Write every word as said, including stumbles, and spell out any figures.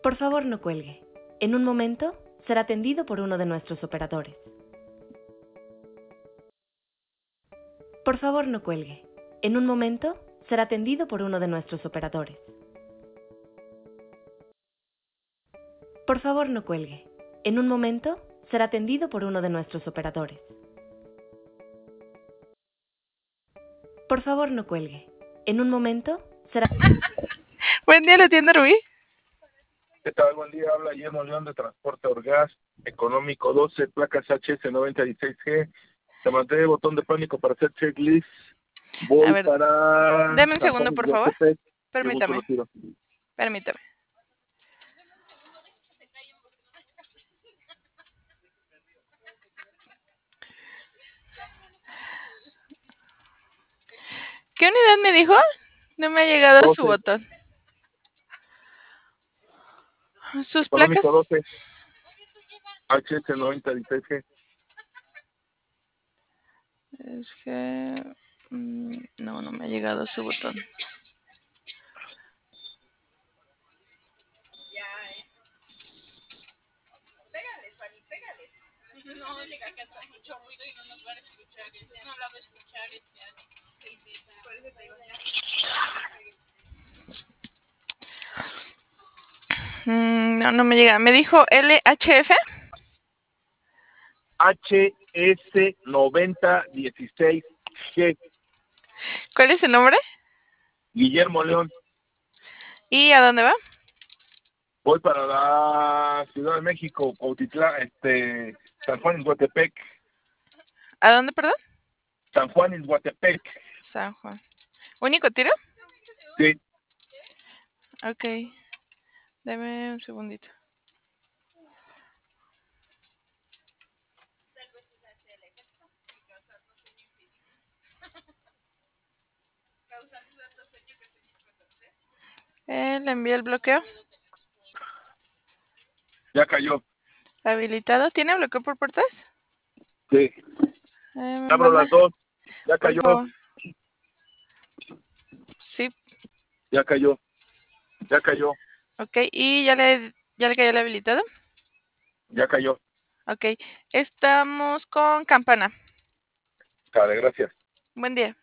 Por favor, no cuelgue. En un momento será atendido por uno de nuestros operadores. Por favor, no cuelgue. En un momento será atendido por uno de nuestros operadores. Por favor, no cuelgue. En un momento será atendido por uno de nuestros operadores. Por favor, no cuelgue. En un momento será... Buen día, la tienda Rubí. ¿Qué tal? Buen día, habla Guillermo León de Transporte Orgaz, Económico doce, placas H S noventa dieciséis G. Te mandé botón de pánico para hacer checklist. Voy A ver, para... dame un segundo, por favor. Permítame. Permítame. Permítame. ¿Qué unidad me dijo? No me ha llegado doce. Su botón. ¿Sus Económico placas? doce, H S noventa dieciséis G. Es que... No, no me ha llegado su botón. Pégales, Fanny, pégales. No, diga que hace mucho ruido y no nos van a escuchar. No la va a escuchar este año. Por eso te digo ya. Mm, no, no me llega. ¿Me dijo L H F? H S noventa dieciséis G. ¿Cuál es su nombre? Guillermo León. ¿Y a dónde va? Voy para la Ciudad de México, Cuautitlán, este, San Juan Ixhuatepec. ¿A dónde, perdón? San Juan Ixhuatepec. San Juan. ¿Único tiro? Sí. Ok. Dame un segundito. Eh, le envié el bloqueo. Ya cayó. Habilitado. ¿Tiene bloqueo por puertas? Sí. Eh, Abro las dos. Ya por cayó. favor. Sí. Ya cayó. Ya cayó. Ok. ¿Y ya le, ya le cayó el habilitado? Ya cayó. Ok. Estamos con campana. Vale, gracias. Buen día.